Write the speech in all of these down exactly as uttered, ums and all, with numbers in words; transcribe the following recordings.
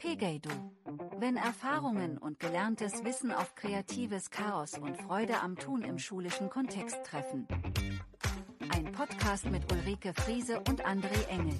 Pegeido. Wenn Erfahrungen und gelerntes Wissen auf kreatives Chaos und Freude am Tun im schulischen Kontext treffen. Ein Podcast mit Ulrike Friese und André Engel.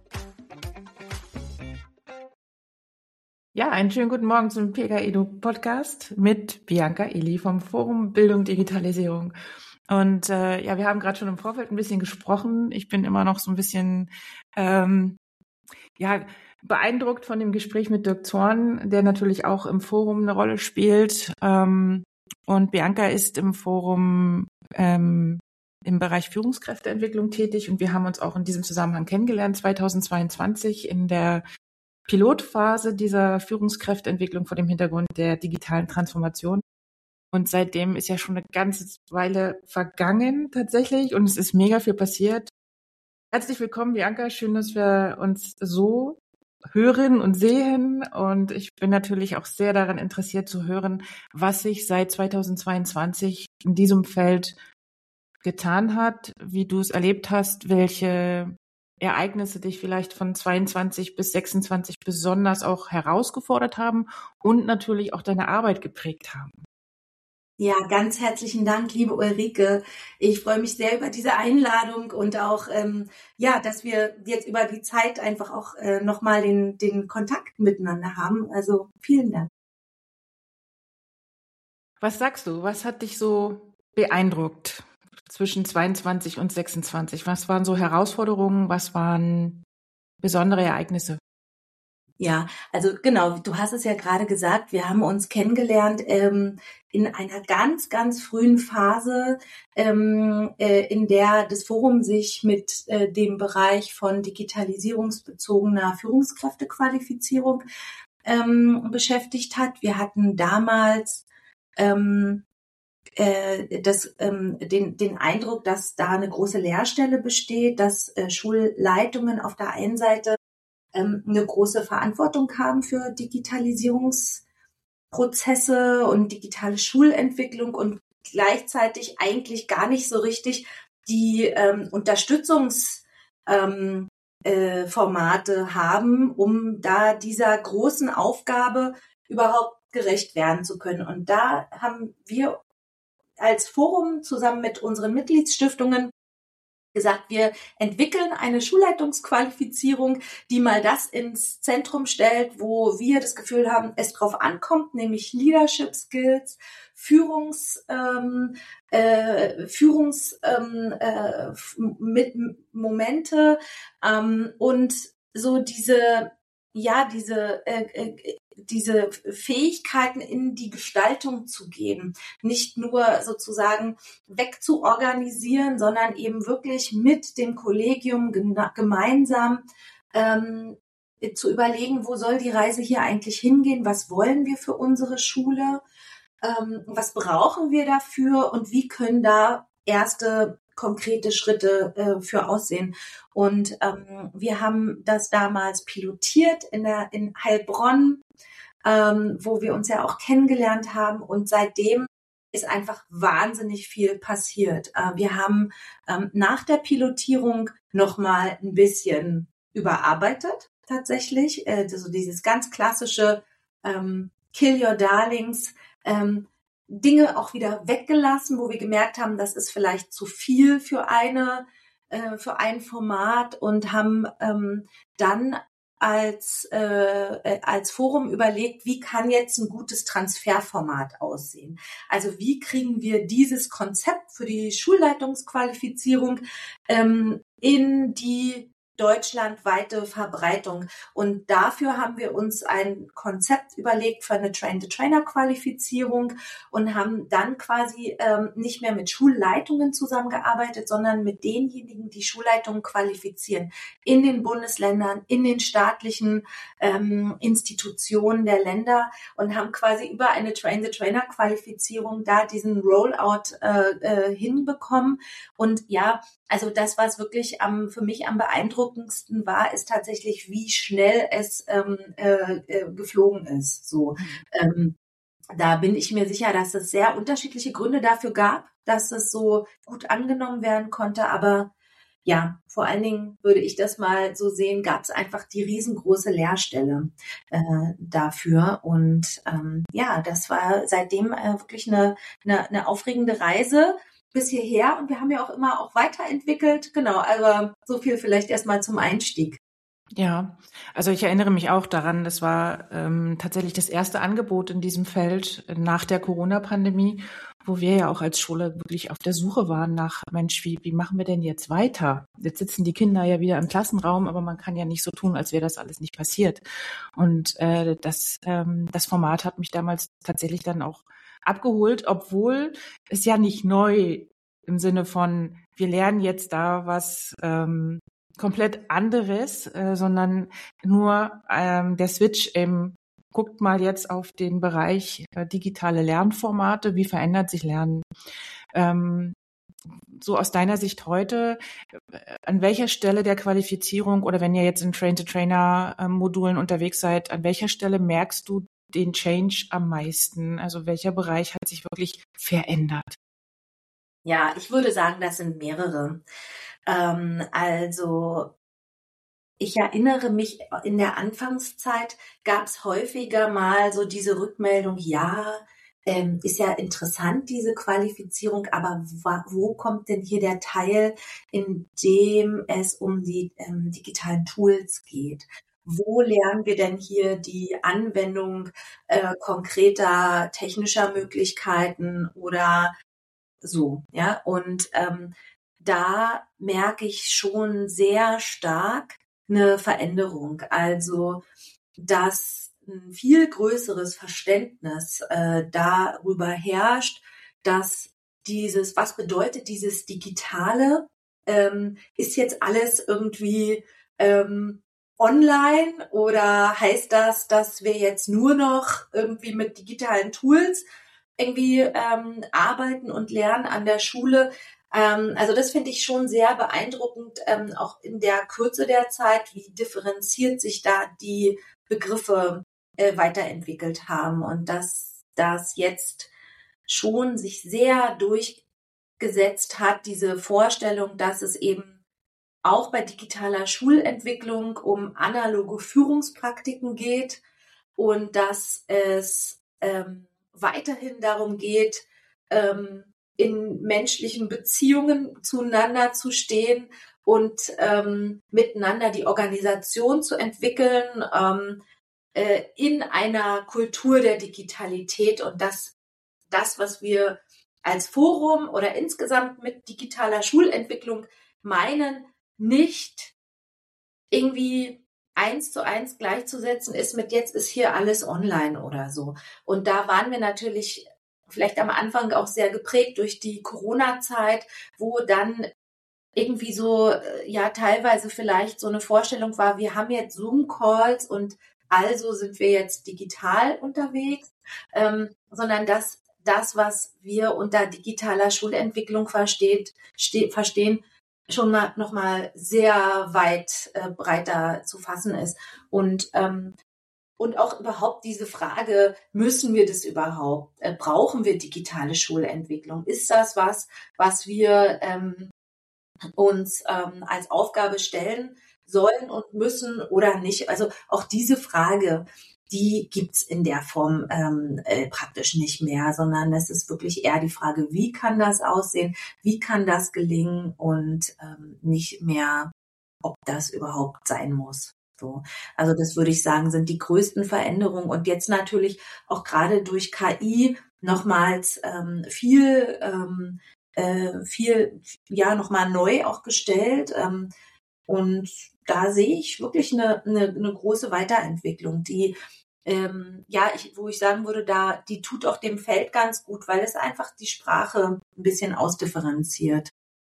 Ja, einen schönen guten Morgen zum Pegeido-Podcast mit Bianca Eli vom Forum Bildung Digitalisierung. Und äh, ja, wir haben gerade schon im Vorfeld ein bisschen gesprochen. Ich bin immer noch so ein bisschen ähm, ja beeindruckt von dem Gespräch mit Dirk Zorn, der natürlich auch im Forum eine Rolle spielt. Ähm, und Bianca ist im Forum ähm, im Bereich Führungskräfteentwicklung tätig. Und wir haben uns auch in diesem Zusammenhang kennengelernt, zweitausendzweiundzwanzig in der Pilotphase dieser Führungskräfteentwicklung vor dem Hintergrund der digitalen Transformation. Und seitdem ist ja schon eine ganze Weile vergangen tatsächlich und es ist mega viel passiert. Herzlich willkommen, Bianca. Schön, dass wir uns so hören und sehen. Und ich bin natürlich auch sehr daran interessiert zu hören, was sich seit zweitausendzweiundzwanzig in diesem Feld getan hat, wie du es erlebt hast, welche Ereignisse dich vielleicht von zweiundzwanzig bis sechsundzwanzig besonders auch herausgefordert haben und natürlich auch deine Arbeit geprägt haben. Ja, ganz herzlichen Dank, liebe Ulrike. Ich freue mich sehr über diese Einladung und auch, ähm, ja, dass wir jetzt über die Zeit einfach auch äh, nochmal den, den Kontakt miteinander haben. Also vielen Dank. Was sagst du? Was hat dich so beeindruckt zwischen zweiundzwanzig und sechsundzwanzig? Was waren so Herausforderungen? Was waren besondere Ereignisse? Ja, also genau, du hast es ja gerade gesagt, wir haben uns kennengelernt ähm, in einer ganz, ganz frühen Phase, ähm, äh, in der das Forum sich mit äh, dem Bereich von digitalisierungsbezogener Führungskräftequalifizierung ähm, beschäftigt hat. Wir hatten damals ähm, äh, das, ähm, den, den Eindruck, dass da eine große Leerstelle besteht, dass äh, Schulleitungen auf der einen Seite eine große Verantwortung haben für Digitalisierungsprozesse und digitale Schulentwicklung und gleichzeitig eigentlich gar nicht so richtig die ähm, Unterstützungsformate ähm, äh, haben, um da dieser großen Aufgabe überhaupt gerecht werden zu können. Und da haben wir als Forum zusammen mit unseren Mitgliedsstiftungen gesagt, wir entwickeln eine Schulleitungsqualifizierung, die mal das ins Zentrum stellt, wo wir das Gefühl haben, es drauf ankommt, nämlich Leadership Skills, Führungs, ähm, äh, Führungs ähm, äh, mit Momente ähm, und so diese, ja, diese äh, äh, diese Fähigkeiten in die Gestaltung zu gehen, nicht nur sozusagen wegzuorganisieren, sondern eben wirklich mit dem Kollegium gemeinsam ähm, zu überlegen, wo soll die Reise hier eigentlich hingehen, was wollen wir für unsere Schule, ähm, was brauchen wir dafür und wie können da erste konkrete Schritte äh, für aussehen. Und ähm, wir haben das damals pilotiert in der in Heilbronn, ähm, wo wir uns ja auch kennengelernt haben. Und seitdem ist einfach wahnsinnig viel passiert. Äh, wir haben ähm, nach der Pilotierung nochmal ein bisschen überarbeitet, tatsächlich. Äh, so dieses ganz klassische ähm, Kill Your Darlings, ähm, Dinge auch wieder weggelassen, wo wir gemerkt haben, das ist vielleicht zu viel für eine, äh, für ein Format und haben ähm, dann als äh, als Forum überlegt, wie kann jetzt ein gutes Transferformat aussehen? Also wie kriegen wir dieses Konzept für die Schulleitungsqualifizierung ähm, in die deutschlandweite Verbreitung. Und dafür haben wir uns ein Konzept überlegt für eine Train-the-Trainer-Qualifizierung und haben dann quasi ähm, nicht mehr mit Schulleitungen zusammengearbeitet, sondern mit denjenigen, die Schulleitungen qualifizieren in den Bundesländern, in den staatlichen ähm, Institutionen der Länder und haben quasi über eine Train-the-Trainer-Qualifizierung da diesen Rollout äh, äh, hinbekommen. Und ja, also das, was wirklich am, für mich am beeindruckendsten war, ist tatsächlich, wie schnell es ähm, äh, äh, geflogen ist. So, ähm, da bin ich mir sicher, dass es sehr unterschiedliche Gründe dafür gab, dass es so gut angenommen werden konnte. Aber ja, vor allen Dingen würde ich das mal so sehen, gab es einfach die riesengroße Leerstelle äh, dafür. Und ähm, ja, das war seitdem äh, wirklich eine, eine, eine aufregende Reise bis hierher. Und wir haben ja auch immer auch weiterentwickelt. Genau, also so viel vielleicht erstmal zum Einstieg. Ja, also ich erinnere mich auch daran, das war ähm, tatsächlich das erste Angebot in diesem Feld nach der Corona-Pandemie, wo wir ja auch als Schule wirklich auf der Suche waren nach, Mensch, wie, wie machen wir denn jetzt weiter? Jetzt sitzen die Kinder ja wieder im Klassenraum, aber man kann ja nicht so tun, als wäre das alles nicht passiert. Und äh, das, ähm, das Format hat mich damals tatsächlich dann auch abgeholt, obwohl es ja nicht neu im Sinne von, wir lernen jetzt da was ähm, komplett anderes, äh, sondern nur ähm, der Switch eben, guckt mal jetzt auf den Bereich äh, digitale Lernformate, wie verändert sich Lernen? Ähm, so aus deiner Sicht heute, äh, an welcher Stelle der Qualifizierung oder wenn ihr jetzt in Train-to-Trainer-Modulen unterwegs seid, an welcher Stelle merkst du den Change am meisten? Also welcher Bereich hat sich wirklich verändert? Ja, ich würde sagen, das sind mehrere. Ähm, also ich erinnere mich, in der Anfangszeit gab es häufiger mal so diese Rückmeldung, ja, ähm, ist ja interessant, diese Qualifizierung, aber wa- wo kommt denn hier der Teil, in dem es um die ähm, digitalen Tools geht? Wo lernen wir denn hier die Anwendung äh, konkreter technischer Möglichkeiten oder so, ja? Und ähm, da merke ich schon sehr stark eine Veränderung. Also, dass ein viel größeres Verständnis äh, darüber herrscht, dass dieses, was bedeutet dieses Digitale, ähm, ist jetzt alles irgendwie ähm, online oder heißt das, dass wir jetzt nur noch irgendwie mit digitalen Tools irgendwie ähm, arbeiten und lernen an der Schule? Ähm, also das finde ich schon sehr beeindruckend, ähm, auch in der Kürze der Zeit, wie differenziert sich da die Begriffe äh, weiterentwickelt haben und dass das jetzt schon sich sehr durchgesetzt hat, diese Vorstellung, dass es eben auch bei digitaler Schulentwicklung um analoge Führungspraktiken geht und dass es ähm, weiterhin darum geht, ähm, in menschlichen Beziehungen zueinander zu stehen und ähm, miteinander die Organisation zu entwickeln ähm, äh, in einer Kultur der Digitalität und dass das, was wir als Forum oder insgesamt mit digitaler Schulentwicklung meinen, nicht irgendwie eins zu eins gleichzusetzen ist mit jetzt ist hier alles online oder so. Und da waren wir natürlich vielleicht am Anfang auch sehr geprägt durch die Corona-Zeit, wo dann irgendwie so, äh, ja, teilweise vielleicht so eine Vorstellung war, wir haben jetzt Zoom-Calls und also sind wir jetzt digital unterwegs, ähm, sondern dass das, was wir unter digitaler Schulentwicklung versteht, ste- verstehen, schon mal noch mal sehr weit äh, breiter zu fassen ist. Und ähm, und auch überhaupt diese Frage, müssen wir das überhaupt? Äh, brauchen wir digitale Schulentwicklung? Ist das was, was wir ähm, uns ähm, als Aufgabe stellen sollen und müssen oder nicht? Also auch diese Frage, die gibt's in der Form ähm, äh, praktisch nicht mehr, sondern es ist wirklich eher die Frage, wie kann das aussehen, wie kann das gelingen und ähm, nicht mehr, ob das überhaupt sein muss. So, also das würde ich sagen, sind die größten Veränderungen und jetzt natürlich auch gerade durch K I nochmals ähm, viel ähm, äh, viel ja nochmal neu auch gestellt ähm, und da sehe ich wirklich eine, eine, eine große Weiterentwicklung, die ähm, ja, ich, wo ich sagen würde, da die tut auch dem Feld ganz gut, weil es einfach die Sprache ein bisschen ausdifferenziert.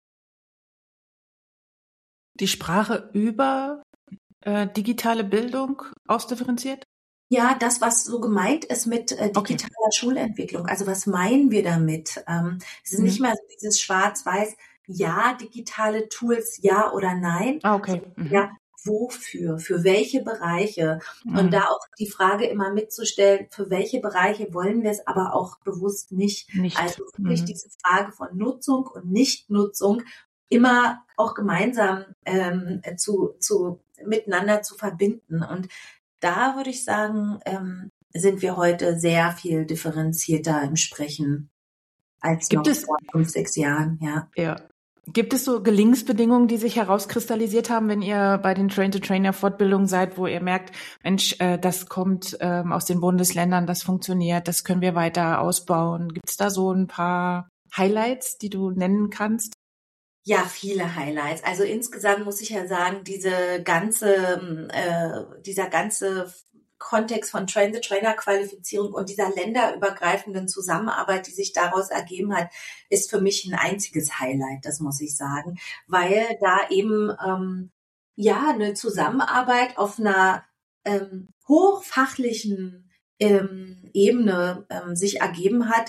Die Sprache über äh, digitale Bildung ausdifferenziert? Ja, das, was so gemeint ist mit äh, Okay. digitaler Schulentwicklung. Also was meinen wir damit? Ähm, es ist nicht Mhm. mehr so dieses Schwarz-Weiß, ja, digitale Tools, ja oder nein, Ah, okay. sondern Mhm. ja, wofür, für welche Bereiche? Und Mhm. da auch die Frage immer mitzustellen, für welche Bereiche wollen wir es aber auch bewusst nicht. Nicht. Also wirklich Mhm. diese Frage von Nutzung und Nichtnutzung immer auch gemeinsam ähm, zu, zu miteinander zu verbinden. Und da würde ich sagen, ähm, sind wir heute sehr viel differenzierter im Sprechen als Gibt noch es, vor fünf, sechs Jahren, ja. ja. Gibt es so Gelingensbedingungen, die sich herauskristallisiert haben, wenn ihr bei den Train-to-Trainer-Fortbildungen seid, wo ihr merkt, Mensch, äh, das kommt ähm, aus den Bundesländern, das funktioniert, das können wir weiter ausbauen? Gibt es da so ein paar Highlights, die du nennen kannst? Ja, viele Highlights. Also insgesamt muss ich ja sagen, diese ganze, äh, dieser ganze Kontext von Train-the-Trainer-Qualifizierung und dieser länderübergreifenden Zusammenarbeit, die sich daraus ergeben hat, ist für mich ein einziges Highlight, das muss ich sagen, weil da eben ähm, ja eine Zusammenarbeit auf einer ähm, hochfachlichen ähm, Ebene ähm, sich ergeben hat,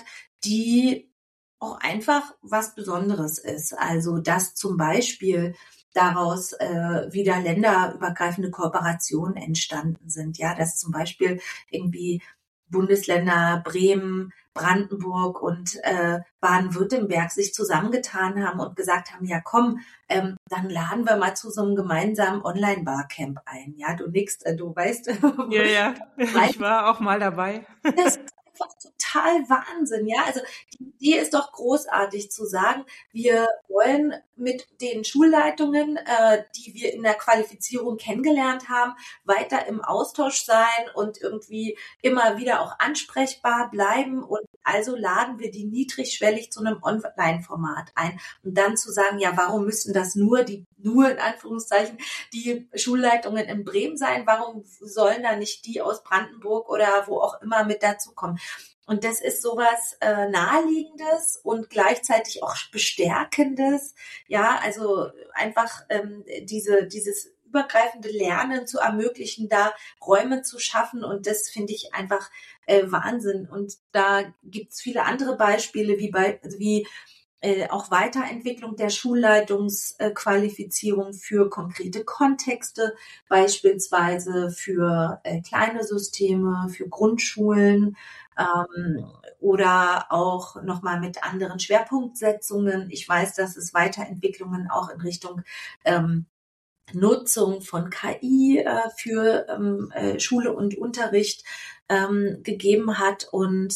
die auch einfach was Besonderes ist. Also dass zum Beispiel daraus äh, wieder länderübergreifende Kooperationen entstanden sind. Ja, dass zum Beispiel irgendwie Bundesländer Bremen, Brandenburg und äh, Baden-Württemberg sich zusammengetan haben und gesagt haben, ja komm, ähm, dann laden wir mal zu so einem gemeinsamen Online-Barcamp ein. Ja, du nix, äh, du weißt. Ja, ja, ich war auch mal dabei. Das ist einfach total Wahnsinn, ja. Also die Idee ist doch großartig zu sagen, wir wollen mit den Schulleitungen, äh, die wir in der Qualifizierung kennengelernt haben, weiter im Austausch sein und irgendwie immer wieder auch ansprechbar bleiben. Und also laden wir die niedrigschwellig zu einem Online-Format ein. Und dann zu sagen, ja, warum müssten das nur die, nur in Anführungszeichen, die Schulleitungen in Bremen sein? Warum sollen da nicht die aus Brandenburg oder wo auch immer mit dazukommen? Und das ist sowas äh, Naheliegendes und gleichzeitig auch Bestärkendes. Ja, also einfach ähm, diese dieses übergreifende Lernen zu ermöglichen, da Räume zu schaffen. Und das finde ich einfach äh, Wahnsinn. Und da gibt's viele andere Beispiele, wie bei wie äh, auch Weiterentwicklung der Schulleitungsqualifizierung für konkrete Kontexte, beispielsweise für äh, kleine Systeme, für Grundschulen, ähm, oder auch nochmal mit anderen Schwerpunktsetzungen. Ich weiß, dass es Weiterentwicklungen auch in Richtung ähm, Nutzung von K I äh, für ähm, äh, Schule und Unterricht ähm, gegeben hat. Und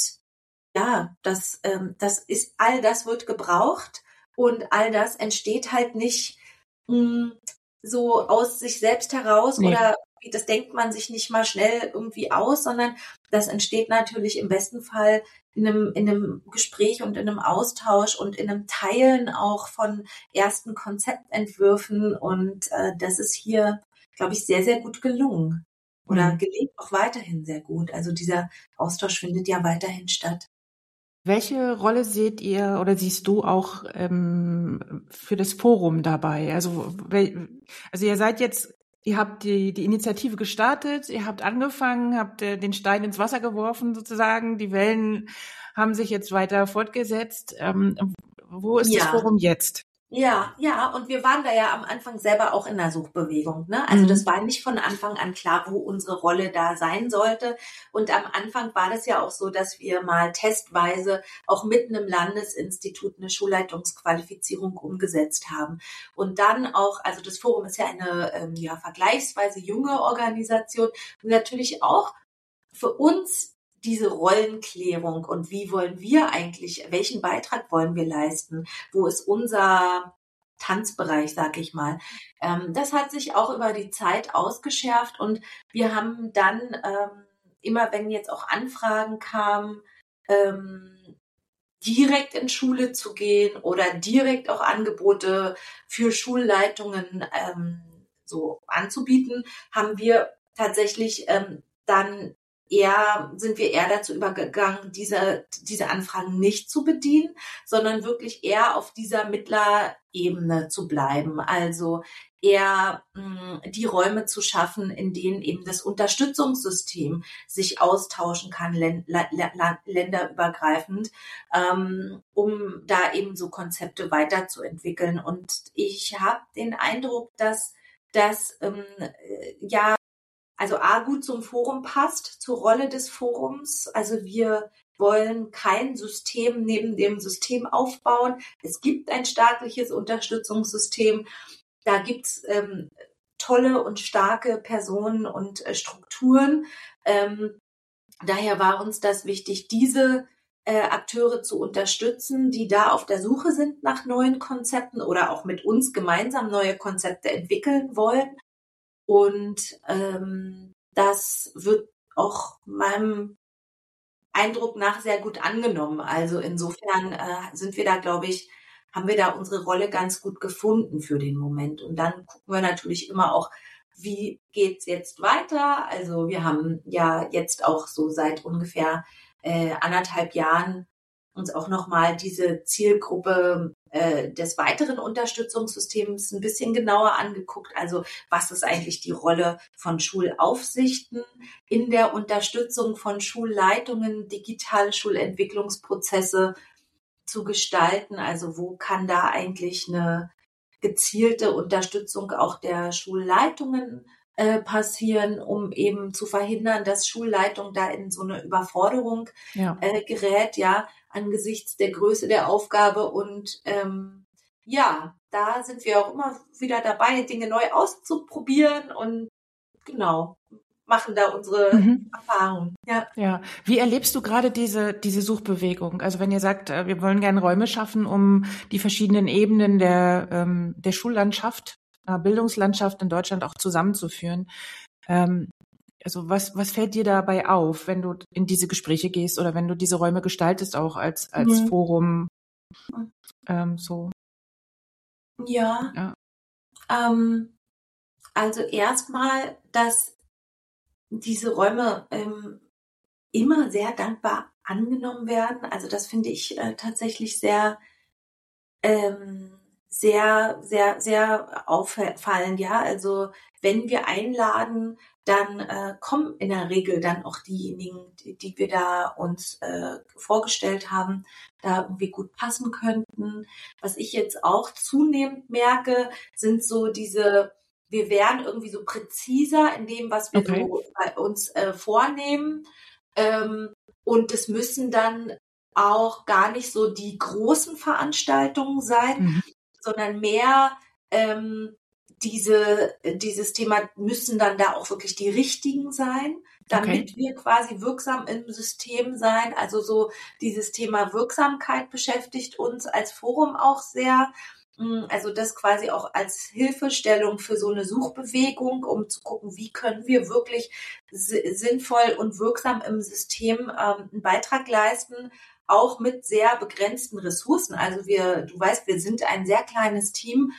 ja, das, ähm, das ist, all das wird gebraucht und all das entsteht halt nicht mh, so aus sich selbst heraus Nee. oder das denkt man sich nicht mal schnell irgendwie aus, sondern das entsteht natürlich im besten Fall in einem, in einem Gespräch und in einem Austausch und in einem Teilen auch von ersten Konzeptentwürfen. Und äh, das ist hier, glaube ich, sehr, sehr gut gelungen. Oder Mhm. gelingt auch weiterhin sehr gut. Also dieser Austausch findet ja weiterhin statt. Welche Rolle seht ihr oder siehst du auch ähm, für das Forum dabei? Also, wel- also ihr seid jetzt, ihr habt die, die Initiative gestartet, ihr habt angefangen, habt äh, den Stein ins Wasser geworfen sozusagen, die Wellen haben sich jetzt weiter fortgesetzt. Ähm, wo ist das Ja. Forum jetzt? Ja, ja, und wir waren da ja am Anfang selber auch in der Suchbewegung, ne? Also das Mhm. war nicht von Anfang an klar, wo unsere Rolle da sein sollte. Und am Anfang war das ja auch so, dass wir mal testweise auch mitten im Landesinstitut eine Schulleitungsqualifizierung umgesetzt haben. Und dann auch, also das Forum ist ja eine ähm, ja vergleichsweise junge Organisation, und natürlich auch für uns diese Rollenklärung und wie wollen wir eigentlich, welchen Beitrag wollen wir leisten, wo ist unser Tanzbereich, sag ich mal. Ähm, das hat sich auch über die Zeit ausgeschärft und wir haben dann ähm, immer, wenn jetzt auch Anfragen kamen, ähm, direkt in Schule zu gehen oder direkt auch Angebote für Schulleitungen ähm, so anzubieten, haben wir tatsächlich ähm, dann eher, sind wir eher dazu übergegangen, diese, diese Anfragen nicht zu bedienen, sondern wirklich eher auf dieser Mittlerebene zu bleiben. Also eher mh, die Räume zu schaffen, in denen eben das Unterstützungssystem sich austauschen kann, län- lä- länderübergreifend, ähm, um da eben so Konzepte weiterzuentwickeln. Und ich habe den Eindruck, dass das ähm, äh, ja also A, gut zum Forum passt, zur Rolle des Forums. Also wir wollen kein System neben dem System aufbauen. Es gibt ein staatliches Unterstützungssystem. Da gibt's ähm, tolle und starke Personen und äh, Strukturen. Ähm, daher war uns das wichtig, diese äh, Akteure zu unterstützen, die da auf der Suche sind nach neuen Konzepten oder auch mit uns gemeinsam neue Konzepte entwickeln wollen. Und ähm, das wird auch meinem Eindruck nach sehr gut angenommen. Also insofern äh, sind wir da, glaube ich, haben wir da unsere Rolle ganz gut gefunden für den Moment. Und dann gucken wir natürlich immer auch, wie geht's jetzt weiter? Also wir haben ja jetzt auch so seit ungefähr äh, anderthalb Jahren uns auch nochmal diese Zielgruppe äh, des weiteren Unterstützungssystems ein bisschen genauer angeguckt. Also was ist eigentlich die Rolle von Schulaufsichten in der Unterstützung von Schulleitungen, digitale Schulentwicklungsprozesse zu gestalten? Also wo kann da eigentlich eine gezielte Unterstützung auch der Schulleitungen äh, passieren, um eben zu verhindern, dass Schulleitung da in so eine Überforderung Ja. äh, gerät, ja, angesichts der Größe der Aufgabe. Und ähm, ja, da sind wir auch immer wieder dabei, Dinge neu auszuprobieren und genau, machen da unsere Mhm. Erfahrungen. Ja. Ja. Wie erlebst du gerade diese, diese Suchbewegung? Also wenn ihr sagt, äh, wir wollen gerne Räume schaffen, um die verschiedenen Ebenen der, ähm, der Schullandschaft, äh, Bildungslandschaft in Deutschland auch zusammenzuführen. Ähm, also was, was fällt dir dabei auf, wenn du in diese Gespräche gehst oder wenn du diese Räume gestaltest, auch als, als Mhm. Forum, ähm, so? Ja, Ja. ähm, also erstmal, dass diese Räume ähm, immer sehr dankbar angenommen werden. Also das finde ich äh, tatsächlich sehr, ähm, sehr, sehr, sehr auffallend. Ja, also wenn wir einladen, dann äh, kommen in der Regel dann auch diejenigen, die, die wir da uns äh, vorgestellt haben, da irgendwie gut passen könnten. Was ich jetzt auch zunehmend merke, sind so diese, wir werden irgendwie so präziser in dem, was wir Okay. so bei uns äh, vornehmen. Ähm, und es müssen dann auch gar nicht so die großen Veranstaltungen sein, Mhm. sondern mehr ähm, diese, dieses Thema müssen dann da auch wirklich die richtigen sein, damit Okay. wir quasi wirksam im System sein. Also so dieses Thema Wirksamkeit beschäftigt uns als Forum auch sehr. Also das quasi auch als Hilfestellung für so eine Suchbewegung, um zu gucken, wie können wir wirklich sinnvoll und wirksam im System ähm, einen Beitrag leisten, auch mit sehr begrenzten Ressourcen. Also wir, du weißt, wir sind ein sehr kleines Team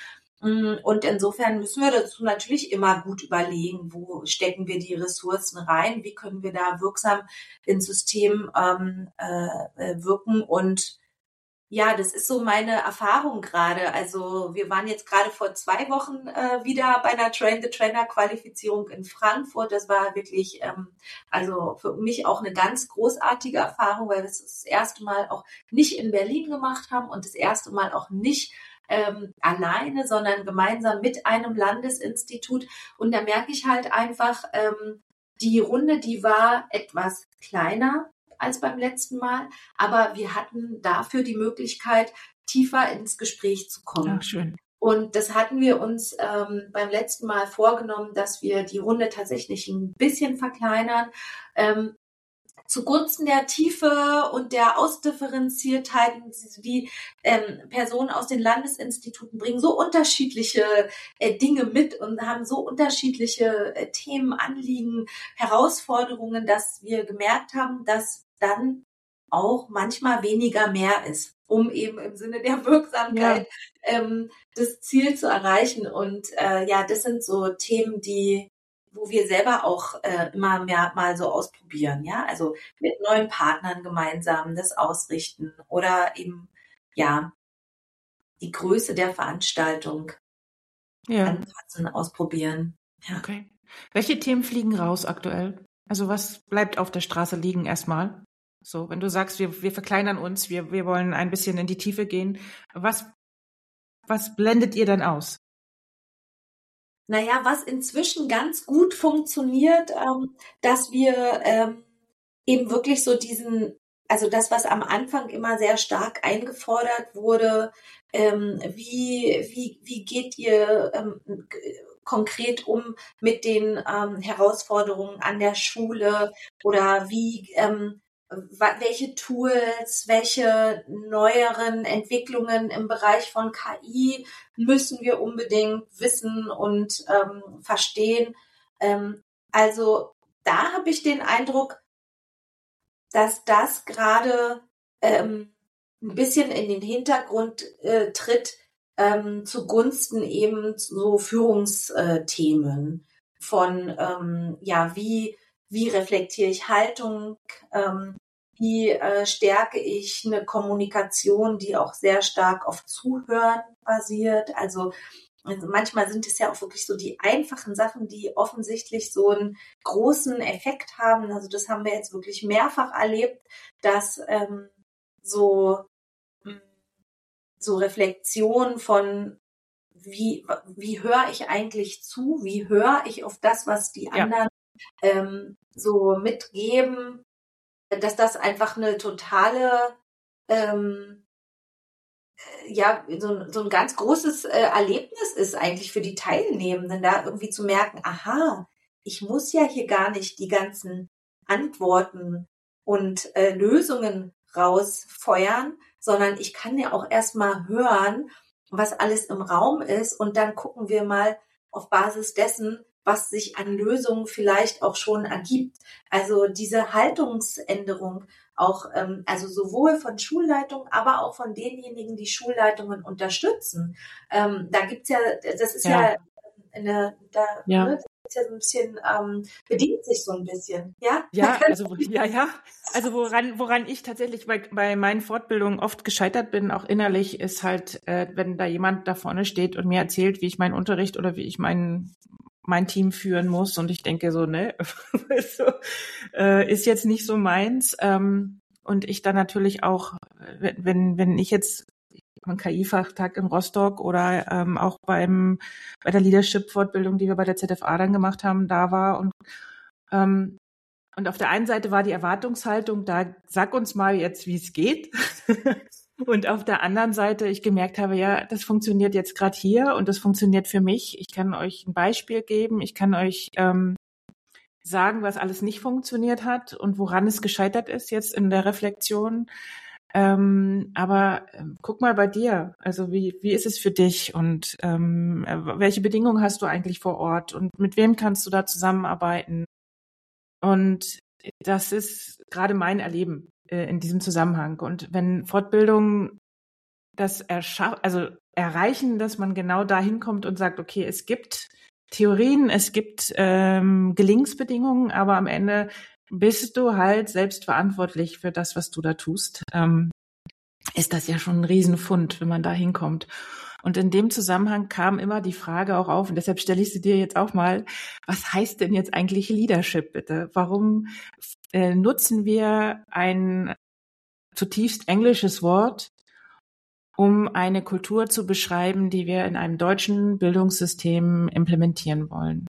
und insofern müssen wir dazu natürlich immer gut überlegen, wo stecken wir die Ressourcen rein, wie können wir da wirksam ins System ähm, äh, wirken. Und ja, das ist so meine Erfahrung gerade. Also wir waren jetzt gerade vor zwei Wochen äh, wieder bei einer Train-the-Trainer-Qualifizierung in Frankfurt. Das war wirklich, ähm, also für mich auch eine ganz großartige Erfahrung, weil wir es das erste Mal auch nicht in Berlin gemacht haben und das erste Mal auch nicht ähm, alleine, sondern gemeinsam mit einem Landesinstitut. Und da merke ich halt einfach, ähm, die Runde, die war etwas kleiner als beim letzten Mal, aber wir hatten dafür die Möglichkeit, tiefer ins Gespräch zu kommen. Ach, schön. Und das hatten wir uns ähm, beim letzten Mal vorgenommen, dass wir die Runde tatsächlich ein bisschen verkleinern, ähm, zugunsten der Tiefe und der Ausdifferenziertheit. Die ähm, Personen aus den Landesinstituten bringen so unterschiedliche äh, Dinge mit und haben so unterschiedliche äh, Themen, Anliegen, Herausforderungen, dass wir gemerkt haben, dass dann auch manchmal weniger mehr ist, um eben im Sinne der Wirksamkeit ja. ähm, das Ziel zu erreichen. Und äh, ja, das sind so Themen, die wo wir selber auch äh, immer mehr mal so ausprobieren, ja, also mit neuen Partnern gemeinsam das ausrichten oder eben, ja, die Größe der Veranstaltung Ja. anpassen, ausprobieren. Ja. Okay. Welche Themen fliegen raus aktuell? Also was bleibt auf der Straße liegen erstmal? So, wenn du sagst, wir, wir verkleinern uns, wir, wir wollen ein bisschen in die Tiefe gehen, was, was blendet ihr dann aus? Naja, was inzwischen ganz gut funktioniert, ähm, dass wir ähm, eben wirklich so diesen, also das, was am Anfang immer sehr stark eingefordert wurde, ähm, wie, wie, wie geht ihr ähm, konkret um mit den ähm, Herausforderungen an der Schule oder wie, ähm, welche Tools, welche neueren Entwicklungen im Bereich von K I müssen wir unbedingt wissen und ähm, verstehen. Ähm, also da habe ich den Eindruck, dass das gerade ähm, ein bisschen in den Hintergrund äh, tritt, ähm, zugunsten eben so Führungsthemen von, ähm, ja, wie, wie reflektiere ich Haltung, ähm, wie äh, stärke ich eine Kommunikation, die auch sehr stark auf Zuhören basiert. Also, also manchmal sind es ja auch wirklich so die einfachen Sachen, die offensichtlich so einen großen Effekt haben. Also das haben wir jetzt wirklich mehrfach erlebt, dass ähm, so so Reflexion von wie wie höre ich eigentlich zu, wie höre ich auf das, was die Ja. anderen ähm, so mitgeben, dass das einfach eine totale ähm, ja, so, so ein ganz großes äh, Erlebnis ist eigentlich für die Teilnehmenden, da irgendwie zu merken, aha, ich muss ja hier gar nicht die ganzen Antworten und äh, Lösungen rausfeuern, sondern ich kann ja auch erstmal hören, was alles im Raum ist und dann gucken wir mal auf Basis dessen, was sich an Lösungen vielleicht auch schon ergibt. Also diese Haltungsänderung, auch ähm, also sowohl von Schulleitungen, aber auch von denjenigen, die Schulleitungen unterstützen. Ähm, da gibt's ja, das ist ja, Ja. eine, da, Ja. ne, das ist ja so ein bisschen, ähm, bedient sich so ein bisschen, ja? Ja, also ja, ja. Also woran, woran ich tatsächlich bei, bei meinen Fortbildungen oft gescheitert bin, auch innerlich, ist halt, äh, wenn da jemand da vorne steht und mir erzählt, wie ich meinen Unterricht oder wie ich mein mein Team führen muss, und ich denke so, ne, so, äh, ist jetzt nicht so meins. Ähm, und ich dann natürlich auch, wenn wenn ich jetzt beim K I-Fachtag in Rostock oder ähm, auch beim bei der Leadership-Fortbildung, die wir bei der Z F A dann gemacht haben, da war und ähm, und auf der einen Seite war die Erwartungshaltung da, sag uns mal jetzt, wie es geht. Und auf der anderen Seite ich gemerkt habe, ja, das funktioniert jetzt gerade hier und das funktioniert für mich. Ich kann euch ein Beispiel geben. Ich kann euch ähm, sagen, was alles nicht funktioniert hat und woran es gescheitert ist jetzt in der Reflexion. Ähm, aber ähm, guck mal bei dir. Also wie wie ist es für dich und ähm, welche Bedingungen hast du eigentlich vor Ort und mit wem kannst du da zusammenarbeiten? Und das ist gerade mein Erleben äh, in diesem Zusammenhang. Und wenn Fortbildungen das erscha- also erreichen, dass man genau dahin kommt und sagt, okay, es gibt Theorien, es gibt ähm, Gelingensbedingungen, aber am Ende bist du halt selbst verantwortlich für das, was du da tust, ähm, ist das ja schon ein Riesenfund, wenn man da hinkommt. Und in dem Zusammenhang kam immer die Frage auch auf, und deshalb stelle ich sie dir jetzt auch mal, was heißt denn jetzt eigentlich Leadership bitte? Warum äh, nutzen wir ein zutiefst englisches Wort, um eine Kultur zu beschreiben, die wir in einem deutschen Bildungssystem implementieren wollen?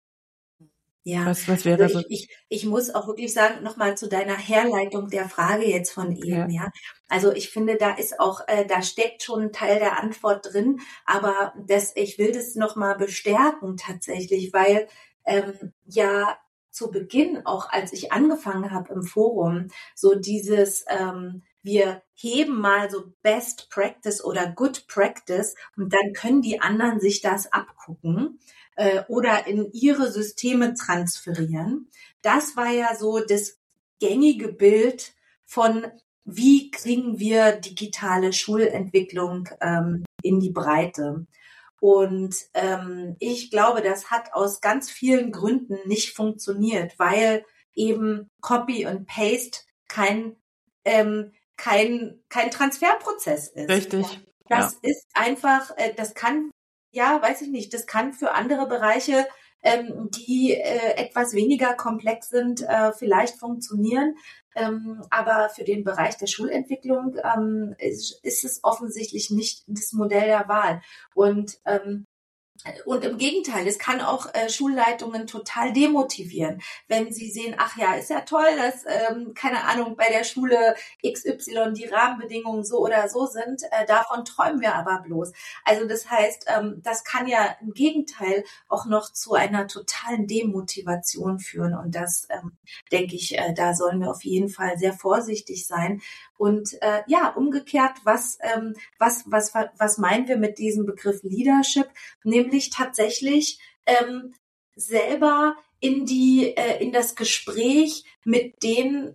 Ja, Was, was also wäre so? ich, ich, ich muss auch wirklich sagen, nochmal zu deiner Herleitung der Frage jetzt von eben, Ja. ja. Also ich finde, da ist auch, äh, da steckt schon ein Teil der Antwort drin, aber das, ich will das nochmal bestärken tatsächlich, weil ähm, ja zu Beginn, auch als ich angefangen habe im Forum, so dieses, ähm, wir heben mal so Best Practice oder Good Practice und dann können die anderen sich das abgucken äh, oder in ihre Systeme transferieren. Das war ja so das gängige Bild von, wie kriegen wir digitale Schulentwicklung ähm, in die Breite. Und ähm, ich glaube, das hat aus ganz vielen Gründen nicht funktioniert, weil eben Copy und Paste kein ähm, kein kein Transferprozess ist. Richtig. Das Ja. ist einfach, äh, das kann, ja, weiß ich nicht, das kann für andere Bereiche, ähm, die äh, etwas weniger komplex sind, äh, vielleicht funktionieren. Ähm, aber für den Bereich der Schulentwicklung ähm, ist, ist es offensichtlich nicht das Modell der Wahl. Und ähm, Und im Gegenteil, es kann auch äh, Schulleitungen total demotivieren, wenn sie sehen, ach ja, ist ja toll, dass, ähm, keine Ahnung, bei der Schule X Y die Rahmenbedingungen so oder so sind. Äh, davon träumen wir aber bloß. Also das heißt, ähm, das kann ja im Gegenteil auch noch zu einer totalen Demotivation führen. Und das, ähm, denke ich, äh, da sollen wir auf jeden Fall sehr vorsichtig sein. Und äh, ja, umgekehrt, was, ähm, was, was, was meinen wir mit diesem Begriff Leadership? Nämlich tatsächlich ähm, selber in die äh, in das Gespräch mit den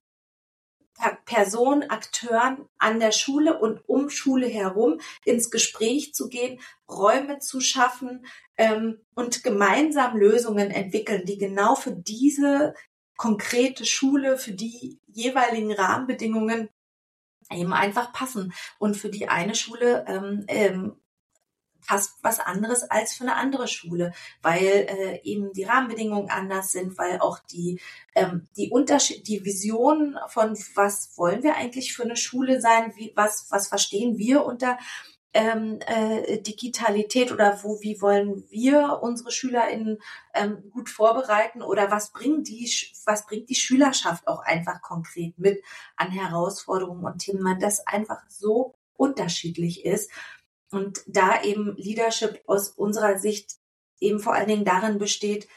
Personen, Akteuren an der Schule und um Schule herum ins Gespräch zu gehen, Räume zu schaffen ähm, und gemeinsam Lösungen entwickeln, die genau für diese konkrete Schule, für die jeweiligen Rahmenbedingungen eben einfach passen. Und für die eine Schule ähm, ähm, passt was anderes als für eine andere Schule, weil äh, eben die Rahmenbedingungen anders sind, weil auch die ähm, die Unterschied, die Vision von was wollen wir eigentlich für eine Schule sein, wie was was verstehen wir unter ähm, äh, Digitalität oder wo wie wollen wir unsere SchülerInnen ähm, gut vorbereiten oder was bringt die was bringt die Schülerschaft auch einfach konkret mit an Herausforderungen und Themen, das einfach so unterschiedlich ist. Und da eben Leadership aus unserer Sicht eben vor allen Dingen darin besteht,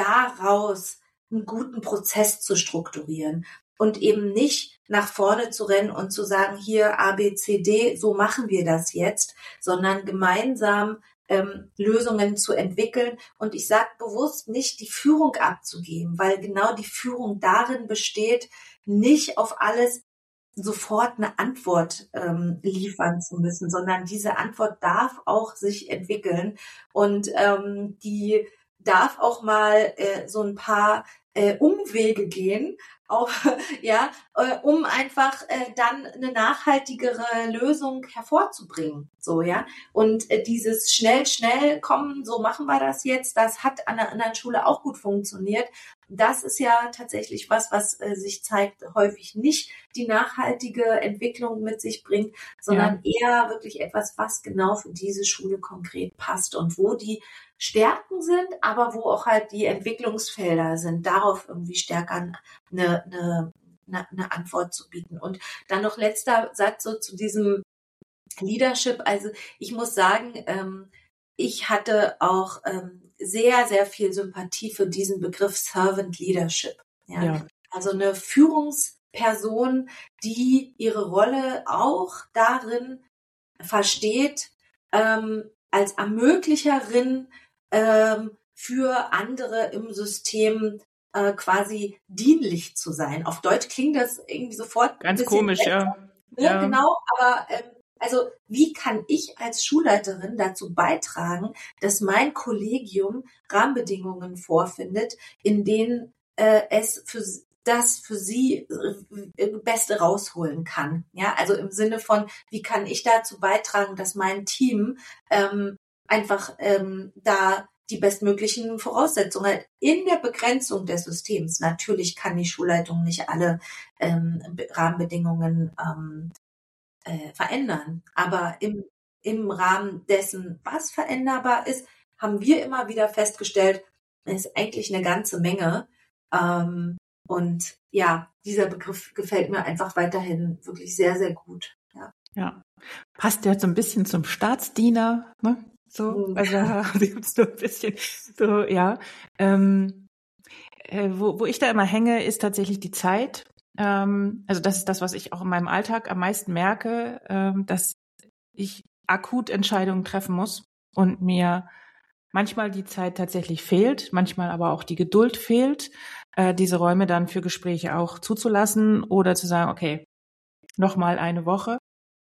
daraus einen guten Prozess zu strukturieren und eben nicht nach vorne zu rennen und zu sagen, hier A, B, C, D, so machen wir das jetzt, sondern gemeinsam ähm, Lösungen zu entwickeln. Und ich sage bewusst nicht, die Führung abzugeben, weil genau die Führung darin besteht, nicht auf alles sofort eine Antwort ähm, liefern zu müssen, sondern diese Antwort darf auch sich entwickeln und ähm, die darf auch mal äh, so ein paar äh, Umwege gehen, auch ja, äh, um einfach äh, dann eine nachhaltigere Lösung hervorzubringen, so ja. Und äh, dieses schnell, schnell kommen, so machen wir das jetzt, das hat an einer anderen Schule auch gut funktioniert. Das ist ja tatsächlich was, was äh, sich zeigt, häufig nicht die nachhaltige Entwicklung mit sich bringt, sondern ja. eher wirklich etwas, was genau für diese Schule konkret passt und wo die Stärken sind, aber wo auch halt die Entwicklungsfelder sind, darauf irgendwie stärker eine, eine, eine Antwort zu bieten. Und dann noch letzter Satz so zu diesem Leadership. Also ich muss sagen, ähm, ich hatte auch ähm, sehr, sehr viel Sympathie für diesen Begriff Servant Leadership. Ja? Ja. Also eine Führungsperson, die ihre Rolle auch darin versteht, ähm, als Ermöglicherin ähm, für andere im System äh, quasi dienlich zu sein. Auf Deutsch klingt das irgendwie sofort ganz komisch, besser, ja. Ne? Ja. Genau, aber ähm, also wie kann ich als Schulleiterin dazu beitragen, dass mein Kollegium Rahmenbedingungen vorfindet, in denen äh, es für das für sie äh, Beste rausholen kann? Ja, also im Sinne von, wie kann ich dazu beitragen, dass mein Team ähm, einfach ähm, da die bestmöglichen Voraussetzungen hat in der Begrenzung des Systems. Natürlich kann die Schulleitung nicht alle ähm, Rahmenbedingungen ähm, äh, verändern, aber im, im Rahmen dessen, was veränderbar ist, haben wir immer wieder festgestellt, ist eigentlich eine ganze Menge. Ähm, und ja, dieser Begriff gefällt mir einfach weiterhin wirklich sehr, sehr gut. Ja, ja. Passt ja so ein bisschen zum Staatsdiener, ne? So, also gibt's so ein bisschen so, ja. Ähm, äh, wo, wo ich da immer hänge, ist tatsächlich die Zeit. Ähm, also das ist das, was ich auch in meinem Alltag am meisten merke, ähm, dass ich akut Entscheidungen treffen muss und mir manchmal die Zeit tatsächlich fehlt, manchmal aber auch die Geduld fehlt, äh, diese Räume dann für Gespräche auch zuzulassen oder zu sagen, okay, nochmal eine Woche.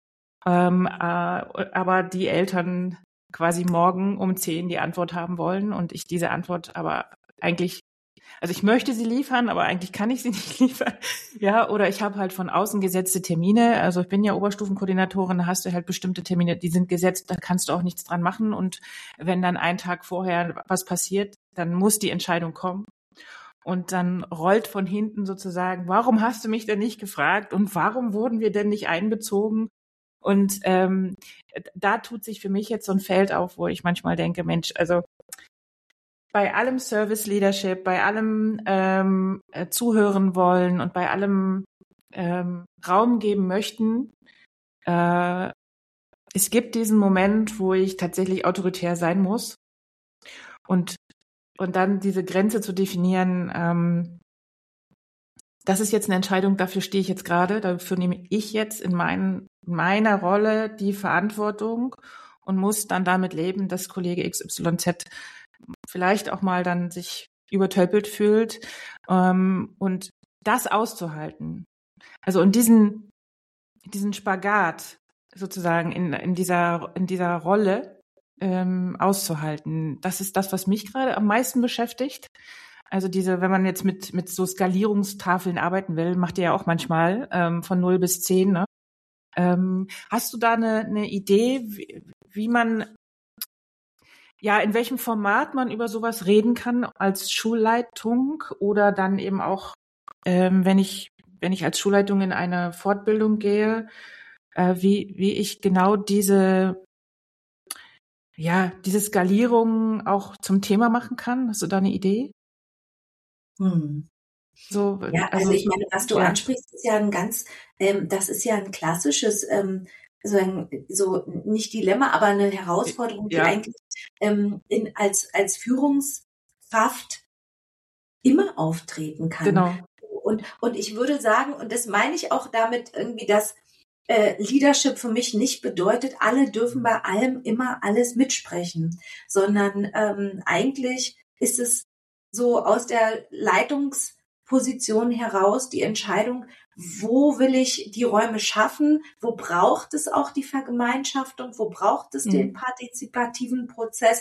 Ähm, äh, aber die Eltern quasi morgen um zehn die Antwort haben wollen und ich diese Antwort aber eigentlich, also ich möchte sie liefern, aber eigentlich kann ich sie nicht liefern. Ja, oder ich habe halt von außen gesetzte Termine. Also ich bin ja Oberstufenkoordinatorin, da hast du halt bestimmte Termine, die sind gesetzt, da kannst du auch nichts dran machen. Und wenn dann einen Tag vorher was passiert, dann muss die Entscheidung kommen. Und dann rollt von hinten sozusagen, warum hast du mich denn nicht gefragt und warum wurden wir denn nicht einbezogen? Und ähm, da tut sich für mich jetzt so ein Feld auf, wo ich manchmal denke, Mensch, also bei allem Service Leadership, bei allem ähm, äh, zuhören wollen und bei allem ähm, Raum geben möchten, äh, es gibt diesen Moment, wo ich tatsächlich autoritär sein muss und und dann diese Grenze zu definieren, ähm, das ist jetzt eine Entscheidung, dafür stehe ich jetzt gerade, dafür nehme ich jetzt in, mein, in meiner Rolle die Verantwortung und muss dann damit leben, dass Kollege X Y Z vielleicht auch mal dann sich übertölpelt fühlt, ähm, und das auszuhalten. Also und diesen diesen Spagat sozusagen in in dieser in dieser Rolle ähm, auszuhalten. Das ist das, was mich gerade am meisten beschäftigt. Also diese, wenn man jetzt mit mit so Skalierungstafeln arbeiten will, macht ihr ja auch manchmal ähm, von null bis zehn. Ne? Ähm, hast du da eine, eine Idee, wie, wie man ja, in welchem Format man über sowas reden kann als Schulleitung oder dann eben auch, ähm, wenn ich wenn ich als Schulleitung in eine Fortbildung gehe, äh, wie wie ich genau diese ja diese Skalierung auch zum Thema machen kann? Hast du da eine Idee? Hm. So, Ja, also also ich meine, was du ja, ansprichst, ist ja ein ganz, ähm, das ist ja ein klassisches, ähm, so, ein, so nicht Dilemma, aber eine Herausforderung, die ja, eigentlich ähm, in, als, als Führungskraft immer auftreten kann. genau, Und, und ich würde sagen, und das meine ich auch damit irgendwie, dass äh, Leadership für mich nicht bedeutet, alle dürfen bei allem immer alles mitsprechen, sondern ähm, eigentlich ist es so aus der Leitungsposition heraus die Entscheidung, wo will ich die Räume schaffen, wo braucht es auch die Vergemeinschaftung, wo braucht es den mhm. partizipativen Prozess.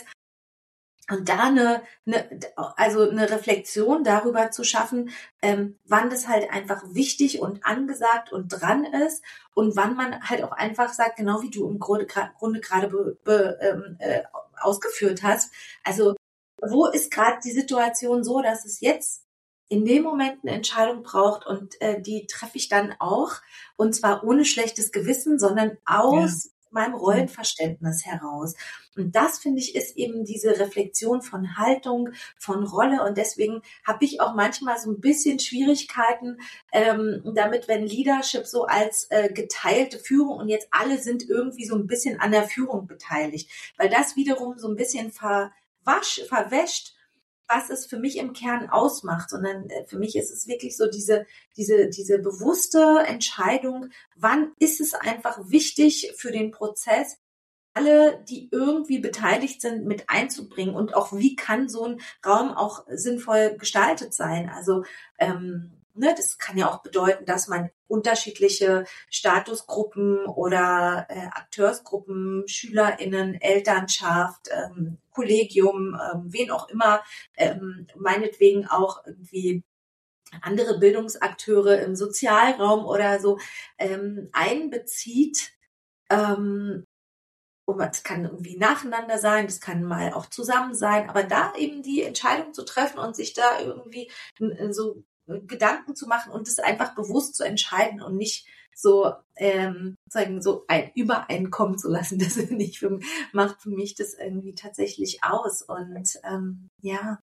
Und da eine, eine, also eine Reflexion darüber zu schaffen, ähm, wann das halt einfach wichtig und angesagt und dran ist und wann man halt auch einfach sagt, genau wie du im Grunde, Grunde gerade be, be, ähm, äh, ausgeführt hast. Also wo ist gerade die Situation so, dass es jetzt in dem Moment eine Entscheidung braucht und äh, die treffe ich dann auch und zwar ohne schlechtes Gewissen, sondern Ja, aus meinem Rollenverständnis heraus. Und das, finde ich, ist eben diese Reflexion von Haltung, von Rolle. Und deswegen habe ich auch manchmal so ein bisschen Schwierigkeiten ähm, damit, wenn Leadership so als äh, geteilte Führung und jetzt alle sind irgendwie so ein bisschen an der Führung beteiligt. Weil das wiederum so ein bisschen verwasch, verwäscht, was es für mich im Kern ausmacht, sondern für mich ist es wirklich so diese, diese, diese bewusste Entscheidung, wann ist es einfach wichtig für den Prozess, alle, die irgendwie beteiligt sind, mit einzubringen und auch wie kann so ein Raum auch sinnvoll gestaltet sein. Also ähm, ne, das kann ja auch bedeuten, dass man unterschiedliche Statusgruppen oder äh, Akteursgruppen, SchülerInnen, Elternschaft, ähm, Kollegium, ähm, wen auch immer, ähm, meinetwegen auch irgendwie andere Bildungsakteure im Sozialraum oder so ähm, einbezieht. Ähm, und es kann irgendwie nacheinander sein, das kann mal auch zusammen sein, aber da eben die Entscheidung zu treffen und sich da irgendwie so Gedanken zu machen und es einfach bewusst zu entscheiden und nicht so ähm, sagen so ein Übereinkommen zu lassen, das nicht für, macht für mich das irgendwie tatsächlich aus und ähm, ja.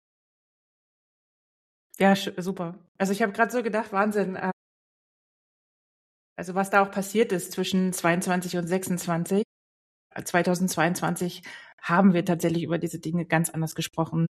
ja, super. Also ich habe gerade so gedacht, Wahnsinn. Also was da auch passiert ist zwischen zweiundzwanzig und sechsundzwanzig. zweitausendzweiundzwanzig haben wir tatsächlich über diese Dinge ganz anders gesprochen.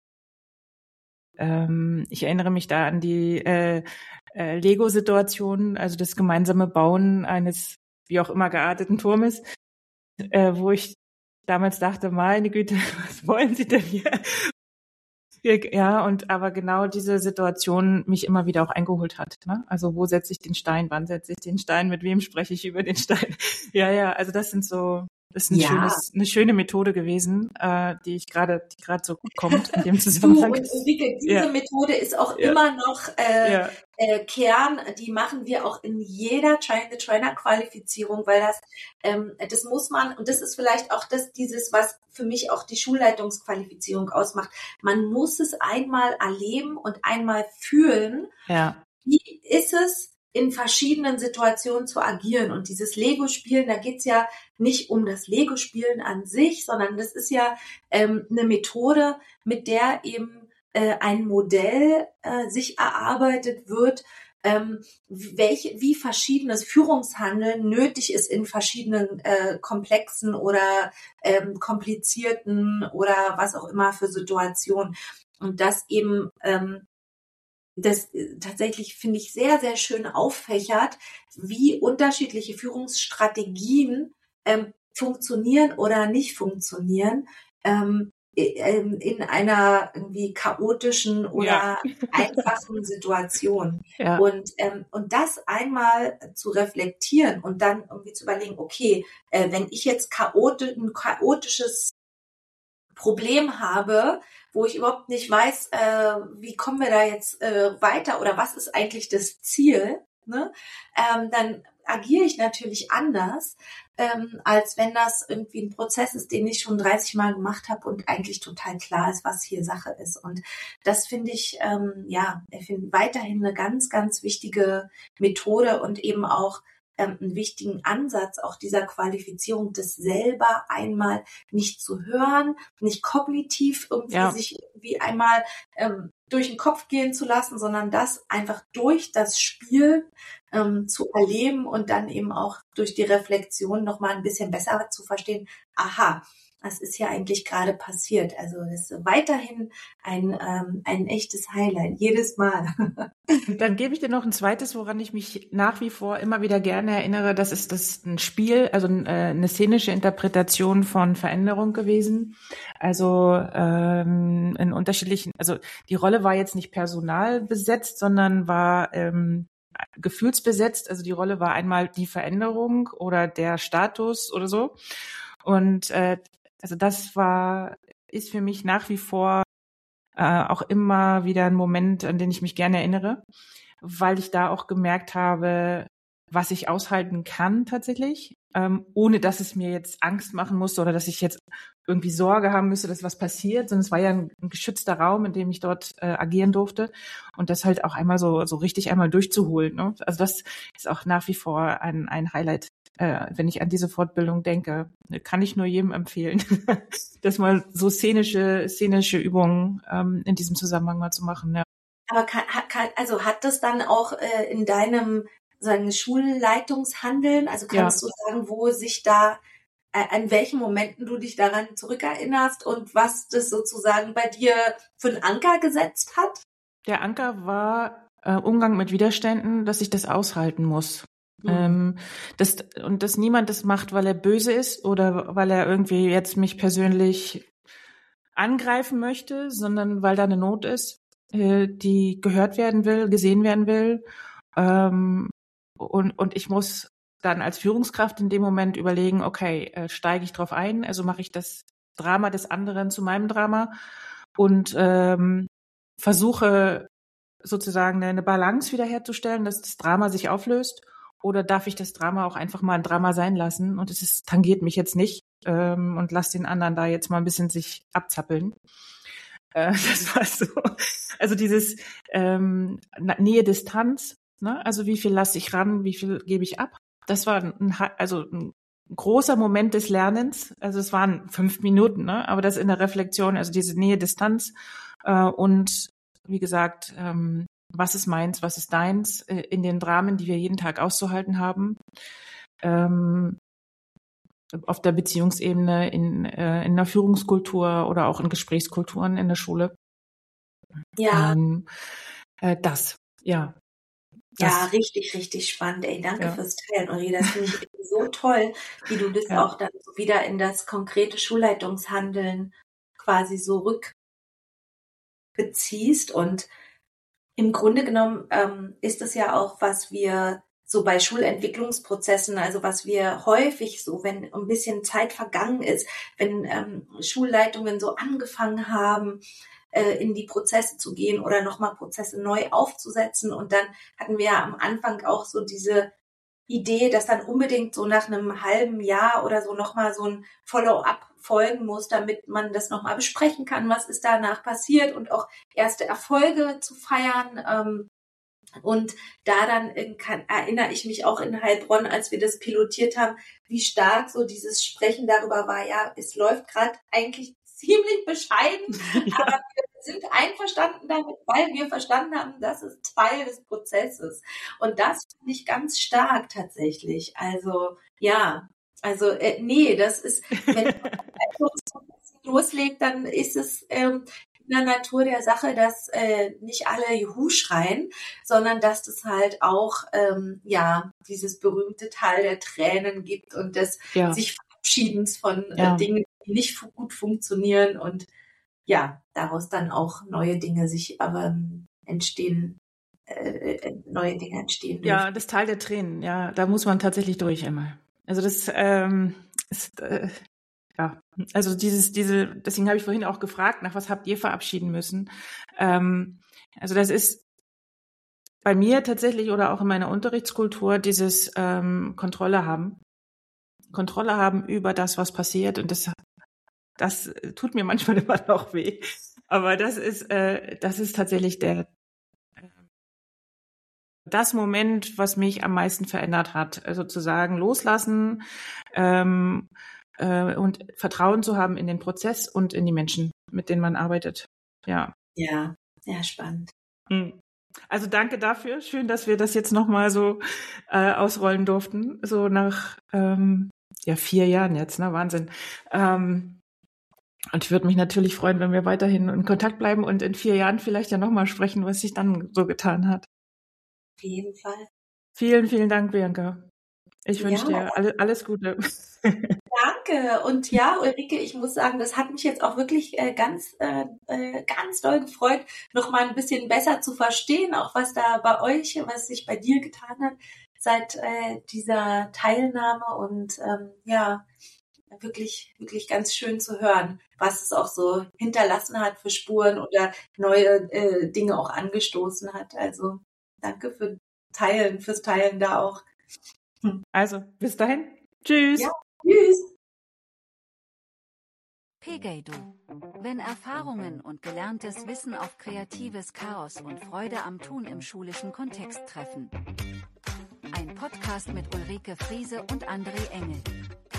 Ähm, ich erinnere mich da an die äh, äh, Lego-Situation, also das gemeinsame Bauen eines wie auch immer gearteten Turmes, äh, wo ich damals dachte, meine Güte, was wollen Sie denn hier? Ja, und aber genau diese Situation mich immer wieder auch eingeholt hat. Ne? Also wo setze ich den Stein, wann setze ich den Stein, mit wem spreche ich über den Stein? Ja, ja, also das sind so, das ist ein Ja. schönes, eine schöne Methode gewesen, äh, die ich gerade, die gerade so kommt in dem Du, Zusammenhang. und Ulrike, diese Ja. Methode ist auch Ja. immer noch äh, Ja. äh, Kern, die machen wir auch in jeder Train-the-Trainer-Qualifizierung, weil das, ähm, das muss man, und das ist vielleicht auch das, dieses, was für mich auch die Schulleitungsqualifizierung ausmacht. Man muss es einmal erleben und einmal fühlen. Ja. Wie ist es, in verschiedenen Situationen zu agieren. Und dieses Lego-Spielen, da geht's ja nicht um das Lego-Spielen an sich, sondern das ist ja ähm, eine Methode, mit der eben äh, ein Modell äh, sich erarbeitet wird, ähm, welche, wie verschiedenes Führungshandeln nötig ist in verschiedenen äh, komplexen oder ähm, komplizierten oder was auch immer für Situationen. Und das eben ähm, das tatsächlich, finde ich, sehr, sehr schön auffächert, wie unterschiedliche Führungsstrategien ähm, funktionieren oder nicht funktionieren ähm, in einer irgendwie chaotischen oder Ja. einfachen Situation. Ja. Und, ähm, und das einmal zu reflektieren und dann irgendwie zu überlegen, okay, äh, wenn ich jetzt chaotisch, ein chaotisches Problem habe, wo ich überhaupt nicht weiß, äh, wie kommen wir da jetzt äh, weiter oder was ist eigentlich das Ziel, ne? Ähm, dann agiere ich natürlich anders, ähm, als wenn das irgendwie ein Prozess ist, den ich schon dreißig Mal gemacht habe und eigentlich total klar ist, was hier Sache ist. Und das finde ich, ähm, ja, ich finde weiterhin eine ganz, ganz wichtige Methode und eben auch einen wichtigen Ansatz auch dieser Qualifizierung, das selber einmal nicht zu hören, nicht kognitiv irgendwie Ja. sich irgendwie einmal ähm, durch den Kopf gehen zu lassen, sondern das einfach durch das Spiel ähm, zu erleben und dann eben auch durch die Reflexion nochmal ein bisschen besser zu verstehen, aha, was ist hier eigentlich gerade passiert? Also das ist weiterhin ein, ähm, ein echtes Highlight, jedes Mal. Dann gebe ich dir noch ein zweites, woran ich mich nach wie vor immer wieder gerne erinnere. Das ist das ein Spiel, also äh, eine szenische Interpretation von Veränderung gewesen. Also ähm, in unterschiedlichen, also die Rolle war jetzt nicht personal besetzt, sondern war ähm, gefühlsbesetzt. Also die Rolle war einmal die Veränderung oder der Status oder so. Und äh, also das war, ist für mich nach wie vor äh, auch immer wieder ein Moment, an den ich mich gerne erinnere, weil ich da auch gemerkt habe, was ich aushalten kann tatsächlich, ähm, ohne dass es mir jetzt Angst machen musste oder dass ich jetzt irgendwie Sorge haben müsste, dass was passiert, sondern es war ja ein, ein geschützter Raum, in dem ich dort äh, agieren durfte und das halt auch einmal so so richtig einmal durchzuholen. Ne? Also das ist auch nach wie vor ein, ein Highlight, äh, wenn ich an diese Fortbildung denke. Kann ich nur jedem empfehlen, das mal so szenische szenische Übungen ähm, in diesem Zusammenhang mal zu machen. Ja. Aber kann, kann, also hat das dann auch äh, in deinem sagen Schulleitungshandeln, also kannst Ja. du sagen, wo sich da, äh, an welchen Momenten du dich daran zurückerinnerst und was das sozusagen bei dir für einen Anker gesetzt hat? Der Anker war äh, Umgang mit Widerständen, dass ich das aushalten muss. Mhm. Ähm, das, und dass niemand das macht, weil er böse ist oder weil er irgendwie jetzt mich persönlich angreifen möchte, sondern weil da eine Not ist, äh, die gehört werden will, gesehen werden will. Ähm, und, und ich muss dann als Führungskraft in dem Moment überlegen, okay, äh, steige ich drauf ein, also mache ich das Drama des anderen zu meinem Drama und ähm, versuche sozusagen eine Balance wiederherzustellen, dass das Drama sich auflöst, oder darf ich das Drama auch einfach mal ein Drama sein lassen und es ist, tangiert mich jetzt nicht ähm, und lass den anderen da jetzt mal ein bisschen sich abzappeln. Äh, das war so, also dieses ähm, Nähe, Distanz, ne? Also wie viel lasse ich ran, wie viel gebe ich ab? Das war ein, also ein großer Moment des Lernens. Also es waren fünf Minuten, ne? Aber das in der Reflexion, also diese Nähe, Distanz äh, und wie gesagt, ähm, was ist meins, was ist deins, äh, in den Dramen, die wir jeden Tag auszuhalten haben, ähm, auf der Beziehungsebene, in, äh, in der Führungskultur oder auch in Gesprächskulturen in der Schule. Ja. Ähm, äh, das, ja. Das, ja, richtig, richtig spannend. Ey, danke ja. fürs Teilen, Uri. Das finde ich so toll, wie du das ja. auch dann so wieder in das konkrete Schulleitungshandeln quasi so rückbeziehst. Und im Grunde genommen ähm, ist es ja auch, was wir so bei Schulentwicklungsprozessen, also was wir häufig so, wenn ein bisschen Zeit vergangen ist, wenn ähm, Schulleitungen so angefangen haben, äh, in die Prozesse zu gehen oder nochmal Prozesse neu aufzusetzen. Und dann hatten wir ja am Anfang auch so diese Idee, dass dann unbedingt so nach einem halben Jahr oder so nochmal so ein Follow-up folgen muss, damit man das nochmal besprechen kann, was ist danach passiert und auch erste Erfolge zu feiern. Ähm, Und da dann in, kann, erinnere ich mich auch in Heilbronn, als wir das pilotiert haben, wie stark so dieses Sprechen darüber war, ja, es läuft gerade eigentlich ziemlich bescheiden, ja. aber wir sind einverstanden damit, weil wir verstanden haben, das ist Teil des Prozesses. Und das finde ich ganz stark tatsächlich. Also ja, also äh, nee, das ist, wenn man loslegt, dann ist es ähm, in der Natur der Sache, dass äh, nicht alle Juhu schreien, sondern dass es halt auch ähm, ja dieses berühmte Tal der Tränen gibt und des ja. sich Verabschiedens von ja. äh, Dingen, die nicht fu- gut funktionieren und ja, daraus dann auch neue Dinge sich aber ähm, entstehen, äh, äh, neue Dinge entstehen dürfen. Ja, das Tal der Tränen, ja, da muss man tatsächlich durch immer. Also das ähm, ist äh, ja, also dieses, diese, deswegen habe ich vorhin auch gefragt, nach was habt ihr verabschieden müssen? Ähm, also das ist bei mir tatsächlich oder auch in meiner Unterrichtskultur dieses ähm, Kontrolle haben, Kontrolle haben über das, was passiert, und das, das tut mir manchmal immer noch weh. Aber das ist, äh, das ist tatsächlich der das Moment, was mich am meisten verändert hat, sozusagen loslassen. Ähm, und Vertrauen zu haben in den Prozess und in die Menschen, mit denen man arbeitet. Ja. Ja, ja, spannend. Also danke dafür. Schön, dass wir das jetzt nochmal so äh, ausrollen durften. So nach ähm, ja vier Jahren jetzt, ne? Wahnsinn. Ähm, und ich würde mich natürlich freuen, wenn wir weiterhin in Kontakt bleiben und in vier Jahren vielleicht ja nochmal sprechen, was sich dann so getan hat. Auf jeden Fall. Vielen, vielen Dank, Bianca. Ich wünsche Ja. dir alle, alles Gute. Danke. Und ja, Ulrike, ich muss sagen, das hat mich jetzt auch wirklich äh, ganz, äh, ganz doll gefreut, noch mal ein bisschen besser zu verstehen, auch was da bei euch, was sich bei dir getan hat seit äh, dieser Teilnahme. Und ähm, ja, wirklich, wirklich ganz schön zu hören, was es auch so hinterlassen hat für Spuren oder neue äh, Dinge auch angestoßen hat. Also danke für Teilen, fürs Teilen da auch. Also, bis dahin. Tschüss. Ja, tschüss. Pegeidu. Wenn Erfahrungen und gelerntes Wissen auf kreatives Chaos und Freude am Tun im schulischen Kontext treffen. Ein Podcast mit Ulrike Friese und André Engel.